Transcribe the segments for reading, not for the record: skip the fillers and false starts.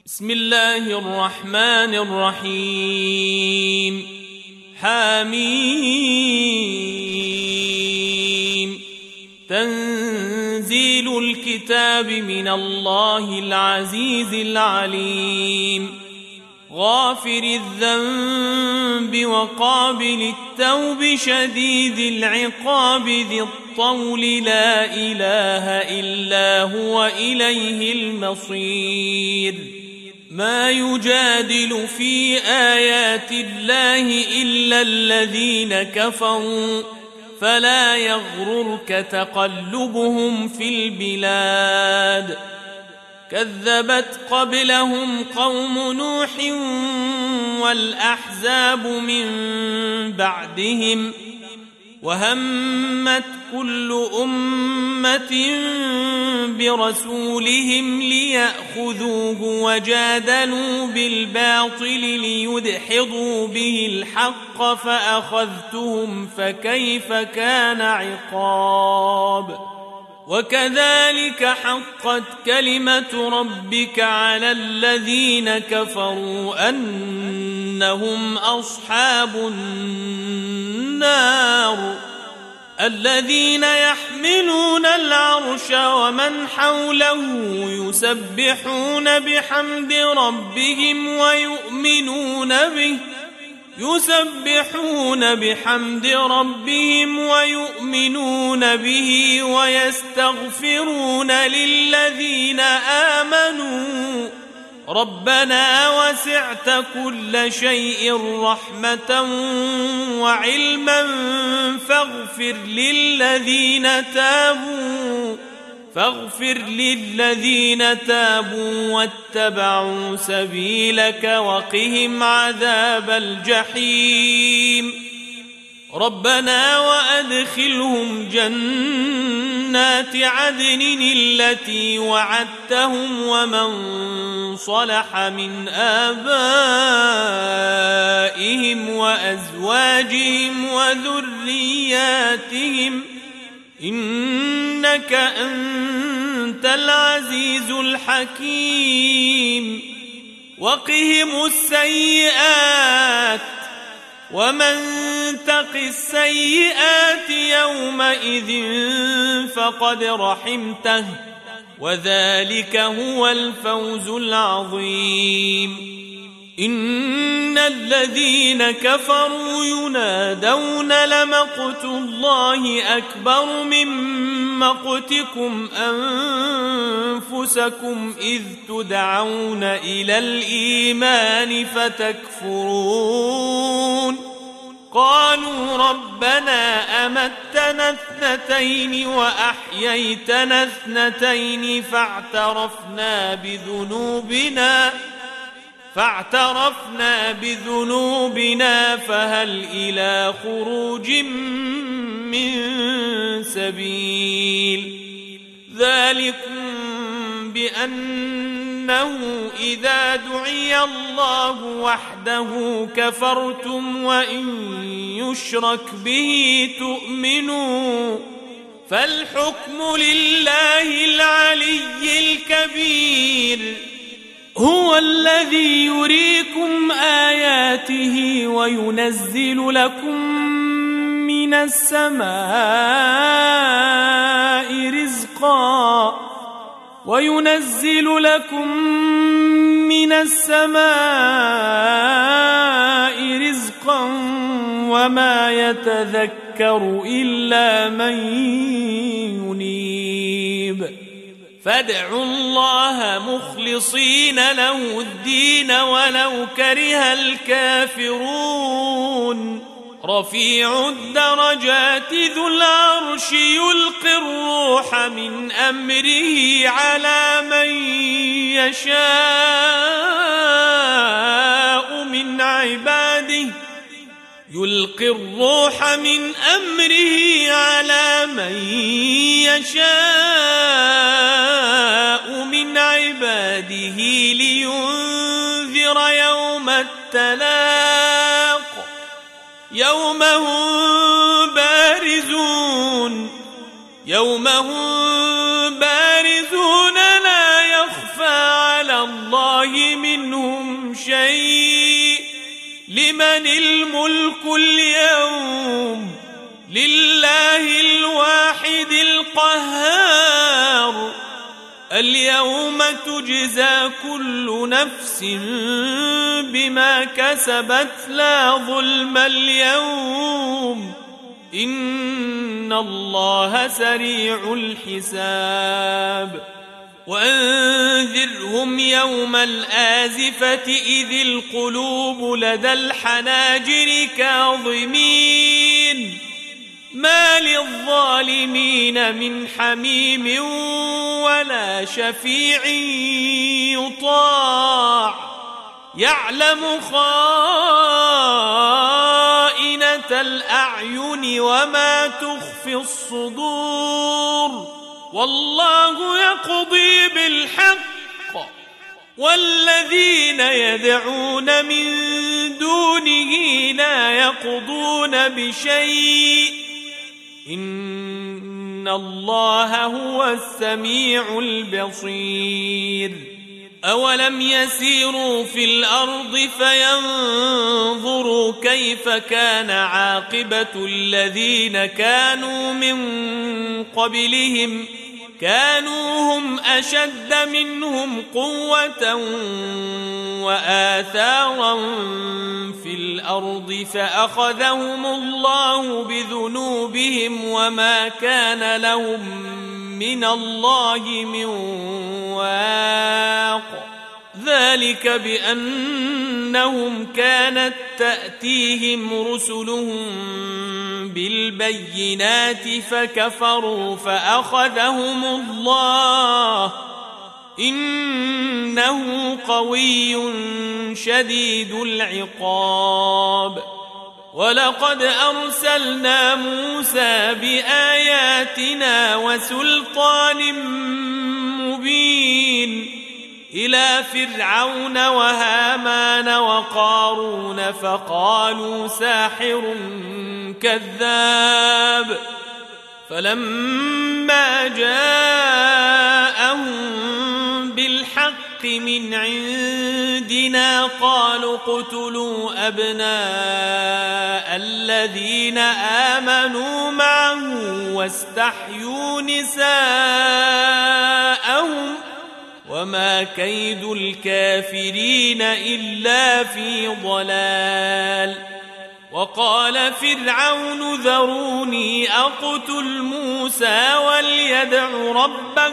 بسم الله الرحمن الرحيم حميم تنزيل الكتاب من الله العزيز العليم غافر الذنب وقابل التوب شديد العقاب ذي الطول لا إله إلا هو إليه المصير ما يجادل في آيات الله إلا الذين كفروا فلا يغررك تقلبهم في البلاد كذبت قبلهم قوم نوح والأحزاب من بعدهم وهمت كل أمة برسولهم ليأخذوه وجادلوا بالباطل ليدحضوا به الحق فأخذتهم فكيف كان عقاب وكذلك حقت كلمة ربك على الذين كفروا أنهم أصحاب النار الذين يحملون العرش ومن حوله يسبحون بحمد ربهم ويؤمنون به ويستغفرون للذين آمنوا ربنا وسعت كل شيء رحمة وعلما فاغفر للذين تابوا واتبعوا سبيلك وقهم عذاب الجحيم ربنا وأدخلهم جنات عدن التي وعدتهم ومن صلح من آبائهم وأزواجهم وذرياتهم إنك أنت العزيز الحكيم وقهم السيئات ومن تق السيئات يومئذ فقد رحمته وذلك هو الفوز العظيم إن الذين كفروا ينادون لمقت الله أكبر من مقتكم أنفسكم إذ تدعون إلى الإيمان فتكفرون قالوا ربنا أمتنا اثنتين وأحييتنا اثنتين فاعترفنا بذنوبنا فهل إلى خروج من سبيل ذلكم بأنه إذا دعي الله وحده كفرتم وإن يشرك به تؤمنوا فالحكم لله العلي الكبير هو الذي يريكم آياته وينزل لكم من السماء رزقا وما يتذكر إلا من ينيب فادعوا الله مخلصين له الدين ولو كره الكافرون رفيع الدرجات ذو العرش يلقي الروح من أمره على من يشاء من عباده لينذر يوم التلاق يوم هم بارزون لا يخفى على الله الله منهم شيء لمن الملك اليوم لله الواحد القهار اليوم تجزى كل نفس بما كسبت لا ظلم اليوم إن الله سريع الحساب وأنذرهم يوم الآزفة إذ القلوب لدى الحناجر كاظمين ما للظالمين من حميم ولا شفيع يطاع يعلم خائنة الأعين وما تخفي الصدور والله يقضي بالحق والذين يدعون من دونه لا يقضون بشيء إن الله هو السميع البصير أولم يسيروا في الأرض فينظروا كيف كان عاقبة الذين كانوا من قبلهم كانوا هم أشد منهم قوة وآثارا في الأرض فأخذهم الله بذنوبهم وما كان لهم من الله من واق ذلك بأنهم كانت تأتيهم رسلهم بالبينات فكفروا فأخذهم الله إنه قوي شديد العقاب ولقد أرسلنا موسى بآياتنا وسلطان مبين إلى فرعون وهامان وقارون فقالوا ساحر كذاب فلما جاءهم بالحق من عندنا قالوا اقتلوا أبناء الذين آمنوا معه واستحيوا نساءهم وما كيد الكافرين إلا في ضلال وقال فرعون ذروني أقتل موسى وليدع ربه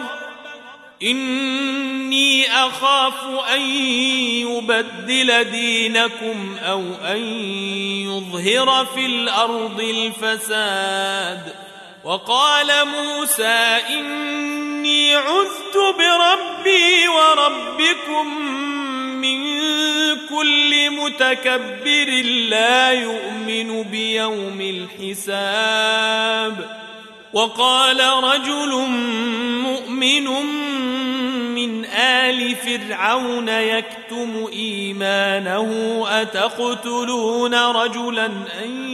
إني أخاف أن يبدل دينكم أو أن يظهر في الأرض الفساد وقال موسى إني عذت بربي وربكم من كل متكبر لا يؤمن بيوم الحساب وقال رجل مؤمن من آل فرعون يكتم إيمانه أتقتلون رجلا أن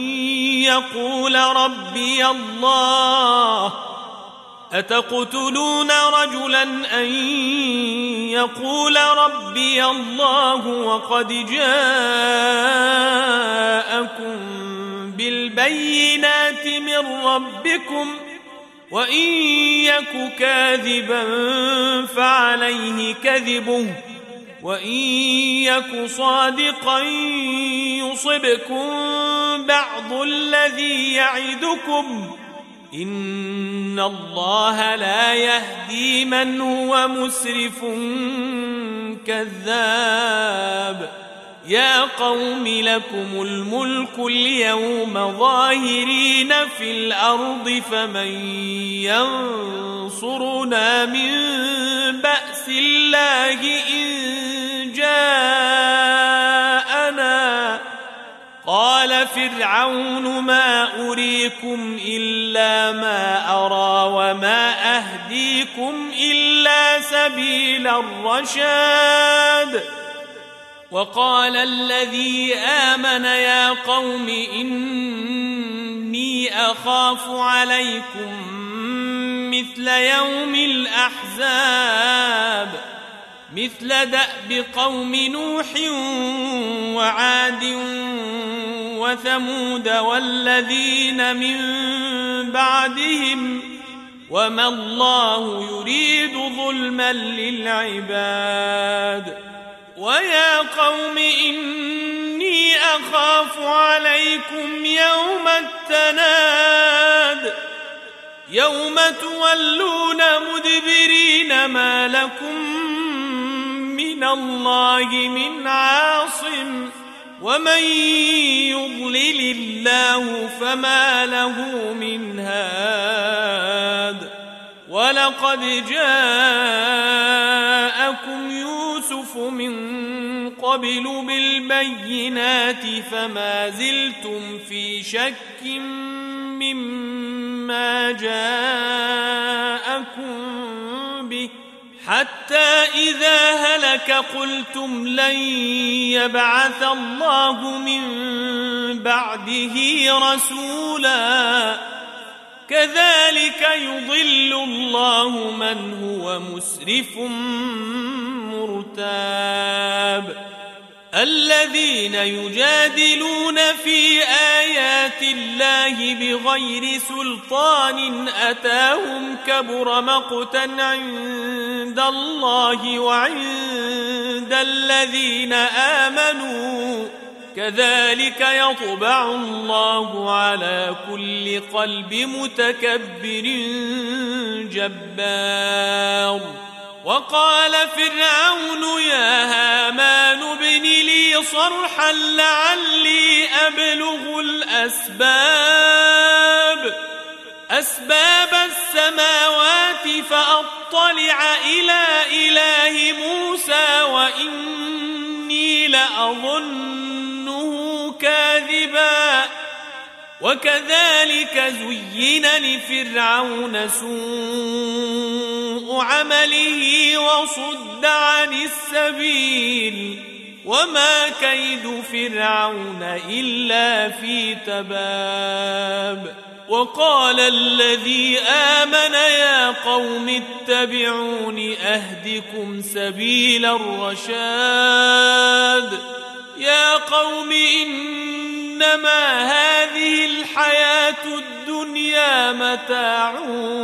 يقول ربي الله وقد جاءكم بالبينات من ربكم وإن يك كاذبا فعليه كذبه وإن يك صادقا يصبكم بعض الذي يعدكم إن الله لا يهدي من هو مسرف كذاب يا قوم لكم الملك اليوم ظاهرين في الأرض فمن ينصرنا من بأس الله إن جاءنا قال فرعون ما أريكم إلا ما أرى وما أهديكم إلا سبيل الرشاد وقال الذي آمن يا قوم إني أخاف عليكم مثل يوم الأحزاب مثل دأب قوم نوح وعاد وثمود والذين من بعدهم وما الله يريد ظلما للعباد ويا قوم إني أخاف عليكم يوم التناد يوم تولون مدبرين ما لكم من الله من عاصم ومن يضلل الله فما له من هاد ولقد جاءكم يوسف من قبل بالبينات فما زلتم في شك مما جاءكم به حتى إذا هلك قلتم لن يبعث الله من بعده رسولا كذلك يضل الله من هو مسرف مرتاب الذين يجادلون في آيات الله بغير سلطان أتاهم كبر مقتا عند الله وعند الذين آمنوا كذلك يطبع الله على كل قلب متكبر جبار وقال فرعون يا هامان ابن لي صرحا لعلي أبلغ أسباب السماوات فأطلع إلى إله موسى وإني لأظنه كاذبا وكذلك زين لفرعون سوء عمله وصد عن السبيل وما كيد فرعون إلا في تباب وقال الذي آمن يا قوم اتبعون أهدكم سبيل الرشاد يا قوم إنما هذه الحياة الدنيا متاع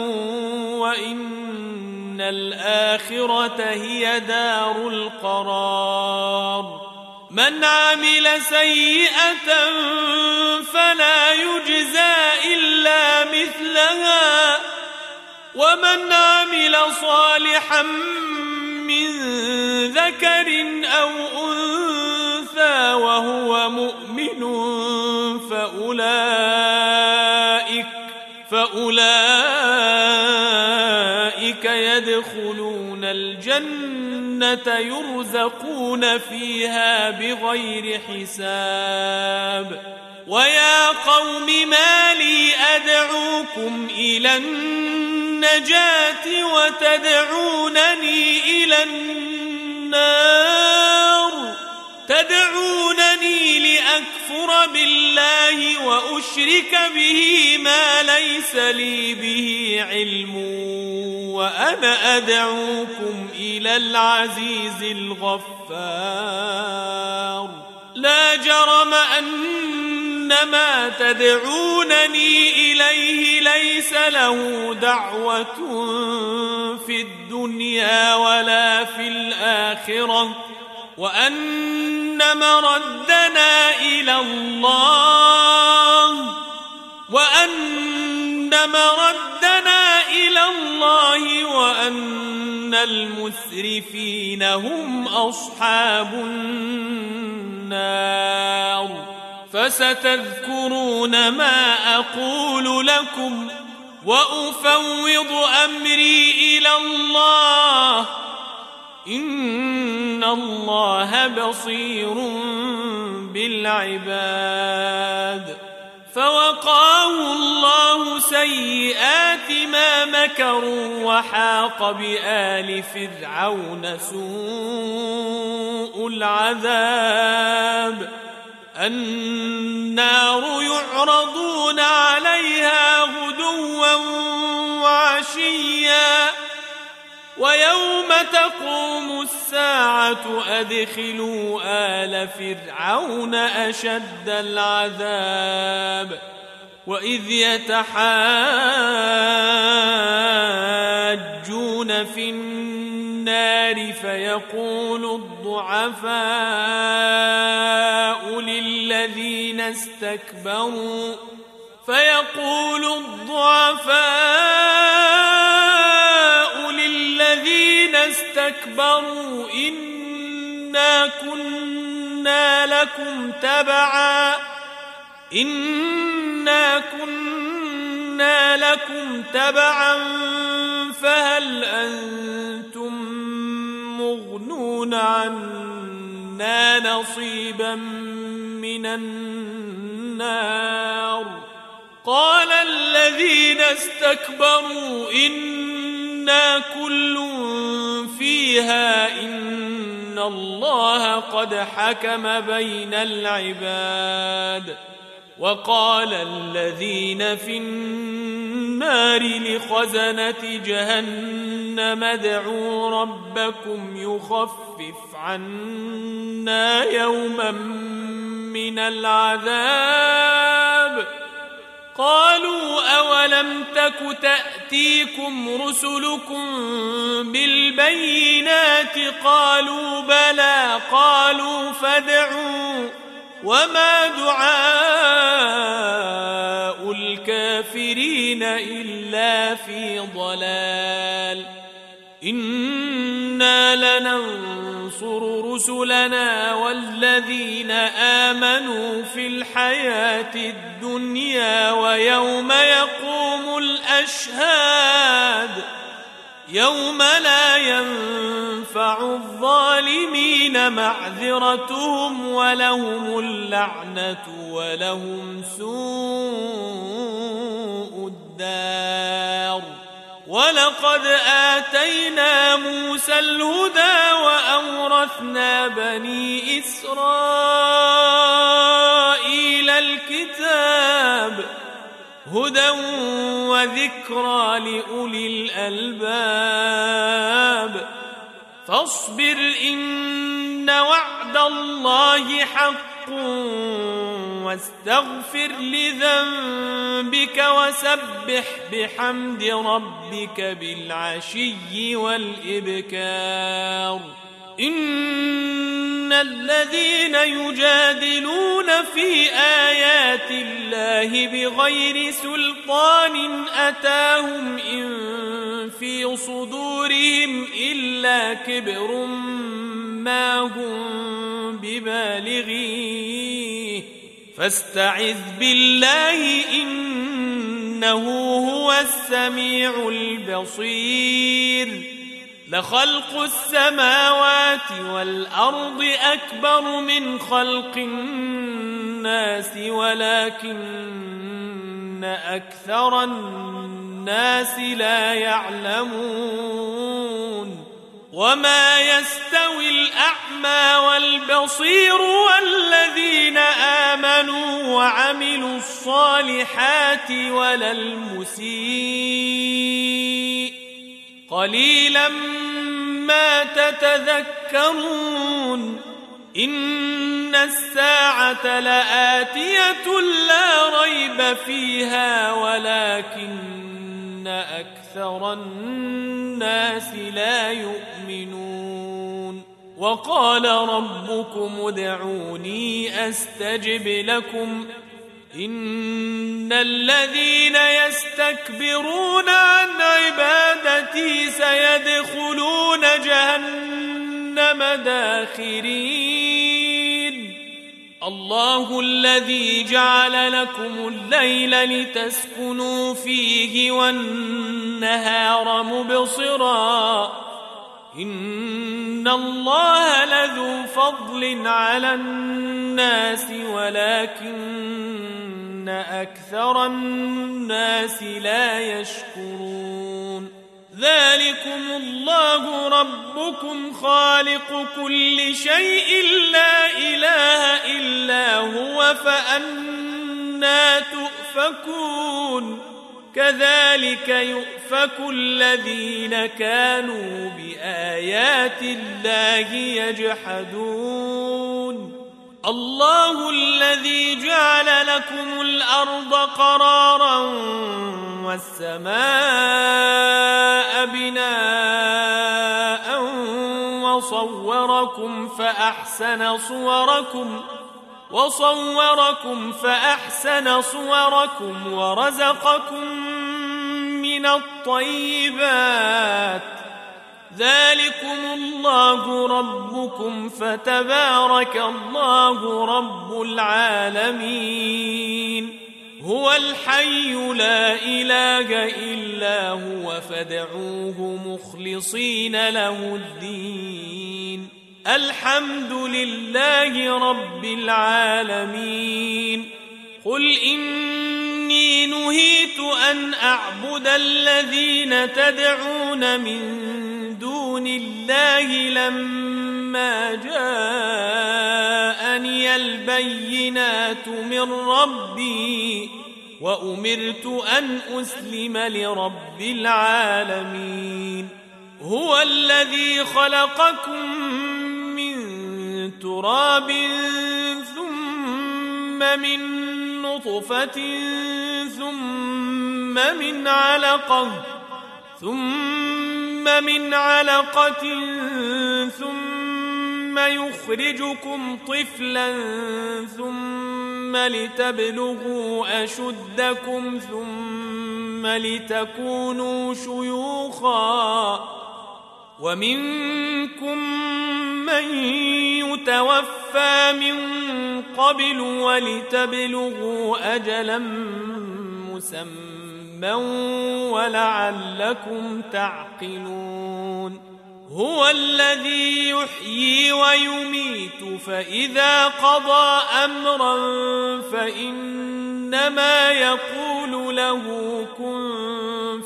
وإن الآخرة هي دار القرار من عمل سيئة فلا يجزى إلا مثلها ومن عمل صالحا من ذكر أو أنثى وهو مؤمن فأولئك يدخلون الجنة يرزقون فيها بغير حساب ويا قوم ما لي أدعوكم إلى النجاة وتدعونني إلى النار تدعونني لأكفر بالله وأشرك به ما ليس لي به علم وأنا أدعوكم إلى العزيز الغفار لا جرم أن ما تدعونني إليه ليس له دعوة في الدنيا ولا في الآخرة وأن مردنا إلى الله وأن المسرفين هم أصحاب النار فستذكرون ما أقول لكم وأفوض أمري إلى الله إن الله بصير بالعباد فوقاه الله سيئات ما مكروا وحاق بآل فرعون سوء العذاب النار يعرضون عليها غدوا وعشيا ويوم تقوم الساعة أدخلوا آل فرعون أشد العذاب وإذ يتحاجون في النار فيقول الضعفاء للذين استكبروا إنا كنا لكم تبعا فهل أنتم مغنون عنا نصيبا من النار قال الذين استكبروا إنا كل فيها إن الله قد حكم بين العباد وقال الذين في النار لخزنة جهنم ادعوا ربكم يخفف عنا يوما من العذاب قالوا أولم تك تأتيكم رسلكم بالبينات قالوا بلى قالوا فادعوا وما دعاء الكافرين إلا في ضلال إنا لننصر رسلنا والذين آمنوا في الحياة الدنيا ويوم يقوم الأشهاد يوم لا ينفع الظالمين معذرتهم ولهم اللعنة ولهم سوء الدار ولقد آتينا موسى الهدى وأورثنا بني إسرائيل الكتاب هدى وذكرى لأولي الألباب فاصبر إن وعد الله حق واستغفر لذنبك وسبح بحمد ربك بالعشي والإبكار إن الذين يجادلون في آيات الله بغير سلطان أتاهم إن في صدورهم إلا كبر ما هم ببالغيه فاستعذ بالله إنه هو السميع البصير لخلق السماوات والأرض أكبر من خلق الناس ولكن أكثر الناس لا يعلمون وما يستوي الأعمى والبصير والذين آمنوا وعملوا الصالحات ولا المسيء قليلا ما تتذكرون إن الساعة لآتية لا ريب فيها ولكن أكثر الناس لا يؤمنون وقال ربكم ادعوني أستجب لكم إن الذين يستكبرون عن عبادتي سيدخلون جهنم داخرين الله الذي جعل لكم الليل لتسكنوا فيه والنهار مبصرا إن الله لذو فضل على الناس ولكن أكثر الناس لا يشكرون ذلكم الله ربكم خالق كل شيء لا إله إلا هو فأنى تؤفكون كذلك يؤفك الذين كانوا بآيات الله يجحدون الله الذي جعل لكم الأرض قرارا والسماء بناء وصوركم فأحسن صوركم ورزقكم من الطيبات ذلكم الله ربكم فتبارك الله رب العالمين هو الحي لا إله إلا هو فادعوه مخلصين له الدين الحمد لله رب العالمين قل إني نهيت أن أعبد الذين تدعون من دون الله لما جاءني البينات من ربي وأمرت أن أسلم لرب العالمين هو الذي خلقكم من تراب ثم من نطفة ثم من علقة ثم يخرجكم طفلا ثم لتبلغوا أشدكم ثم لتكونوا شيوخا ومنكم من يتوفى من قبل ولتبلغوا أجلا مسمى ولعلكم تعقلون هو الذي يحيي ويميت فإذا قضى أمرا فإنما يقول له كن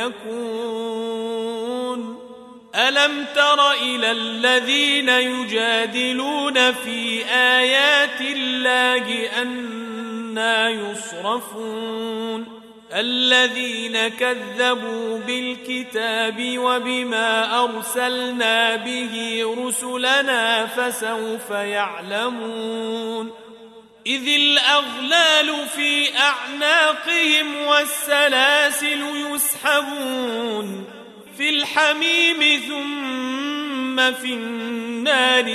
فيكون ألم تر إلى الذين يجادلون في آيات الله أنى يصرفون الذين كذبوا بالكتاب وبما أرسلنا به رسلنا فسوف يعلمون إذ الأغلال في أعناقهم والسلاسل يسحبون في الحميم ثم في النار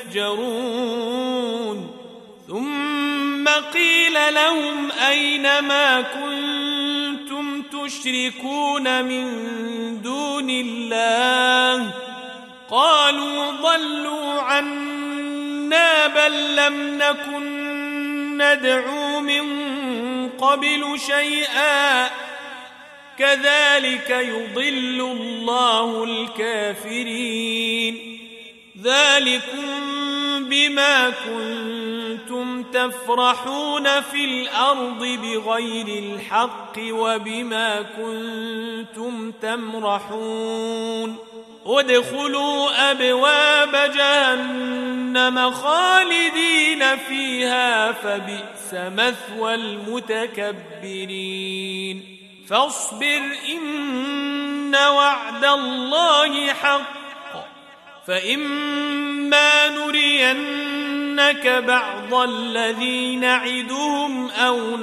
يسجرون ثم قيل لهم أين ما كنتم تشركون من دون الله قالوا ضلوا عنا بل لم نكن ندعو من قبل شيئا كذلك يضل الله الكافرين ذلكم بما كنتم تفرحون في الأرض بغير الحق وبما كنتم تمرحون ادخلوا أبواب جهنم خالدين فيها فبئس مثوى المتكبرين فاصبر إن وعد الله حق فإما نرينك بعض الذي نعدهم أو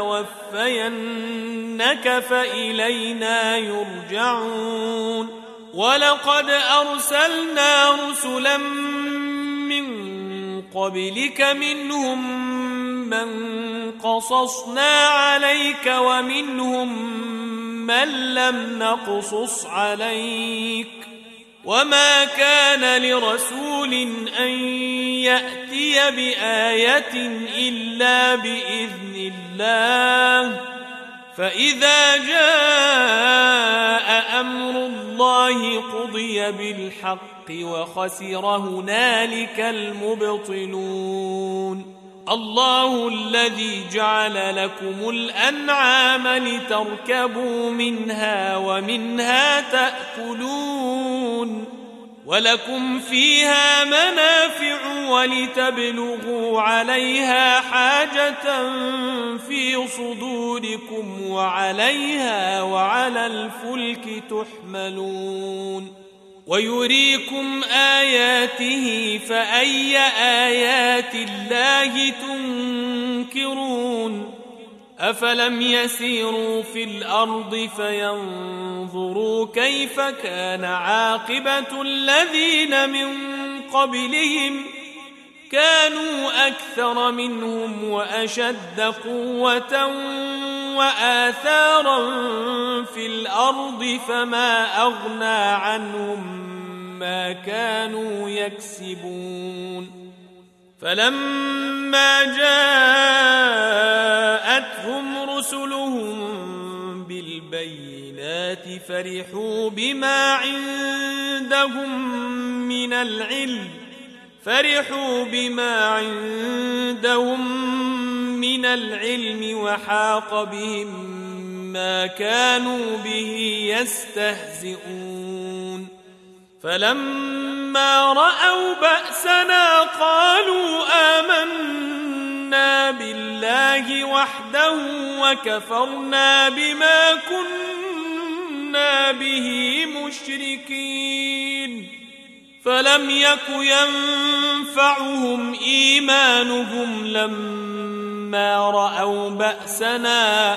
نتوفينك فإلينا يرجعون ولقد أرسلنا رسلا من قبلك منهم من قصصنا عليك ومنهم من لم نقصص عليك وما كان لرسول أن يأتي بآية إلا بإذن الله فإذا جاء أمر الله قضي بالحق وخسر هنالك المبطلون الله الذي جعل لكم الأنعام لتركبوا منها ومنها تأكلون ولكم فيها منافع ولتبلغوا عليها حاجة في صدوركم وعليها وعلى الفلك تحملون ويريكم آياته فأي آيات الله تنكرون أفلم يسيروا في الأرض فينظروا كيف كان عاقبة الذين من قبلهم كانوا أكثر منهم وأشد قوة وآثارا في الأرض فما أغنى عنهم ما كانوا يكسبون فلما جاءتهم رسلهم بالبينات فرحوا بما عندهم من العلم وحاق بهم ما كانوا به يستهزئون فلما رأوا بأسنا قالوا آمنا بالله وحده وكفرنا بما كنا به مشركين فلم يك ينفعهم إيمانهم لما رأوا بأسنا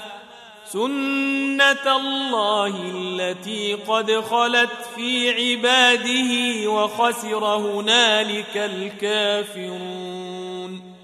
سنة الله التي قد خلت في عباده وخسر هنالك الكافرون